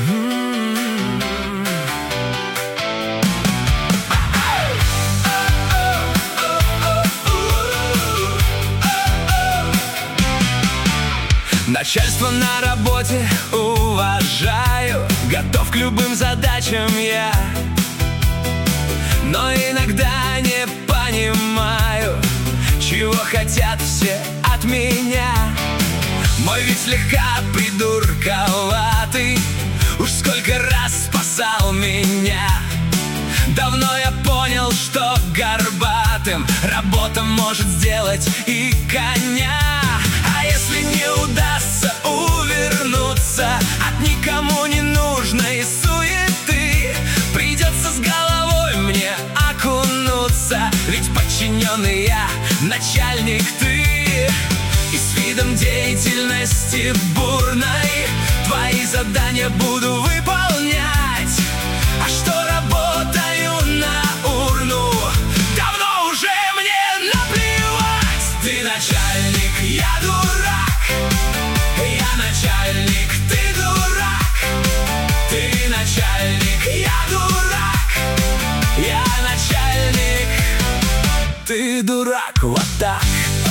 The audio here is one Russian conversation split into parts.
Начальство на работе уважаю, готов к любым задачам я, но иногда не понимаю, чего хотят все от меня. Мой вид слегка придурковатый, уж сколько раз спасал меня. Давно я понял, что горбатым работа может сделать и коня. А если не удастся увернуться от никому не нужной суеты, придется с головой мне окунуться, ведь подчиненный я, начальник ты. И с видом деятельности бурной твои задания буду выполнять. А что работаю на урну, давно уже мне наплевать. Ты начальник, я дурак. Я начальник, ты дурак. Ты начальник, я дурак. Я начальник, ты дурак. Вот так.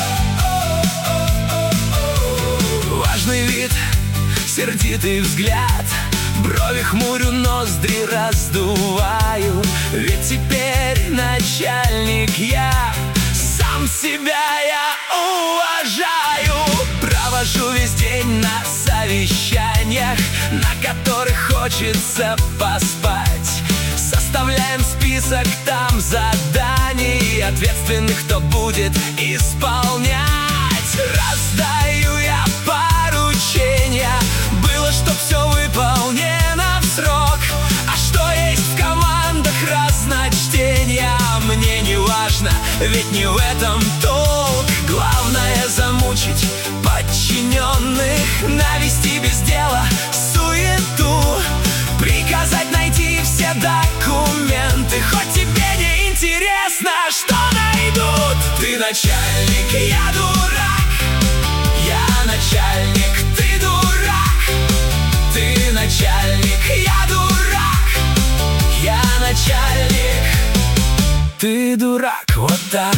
Важный вид, сердитый взгляд, брови хмурю, ноздри раздуваю, ведь теперь начальник я, сам себя я уважаю. Провожу весь день на совещаниях, на которых хочется поспать. Составляем список там заданий, ответственных, кто будет исполнять. Раздаю я поручения, было, чтоб все выполнено в срок. А что есть в командах разночтения, мне не важно, ведь не в этом толк. Главное замучить подчиненных, навести без дела суету, приказать найти все документы, хоть тебе не интересно, что найдут. Ты начальник, я дурак. Я начальник, ты дурак. Ты начальник, я дурак. Я начальник, ты дурак. Вот так.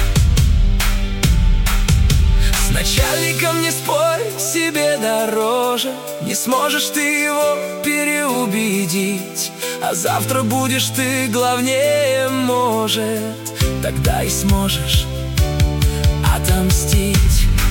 С начальником не спорь, себе дороже. Не сможешь ты его переубедить, а завтра будешь ты главнее, может, тогда и сможешь отомстить.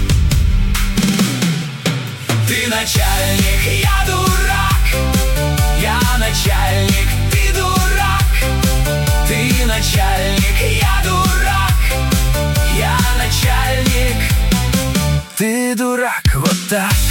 Ты начальник, я дурак. Я начальник, ты дурак. Ты начальник, я дурак. Я начальник, ты дурак. Вот так.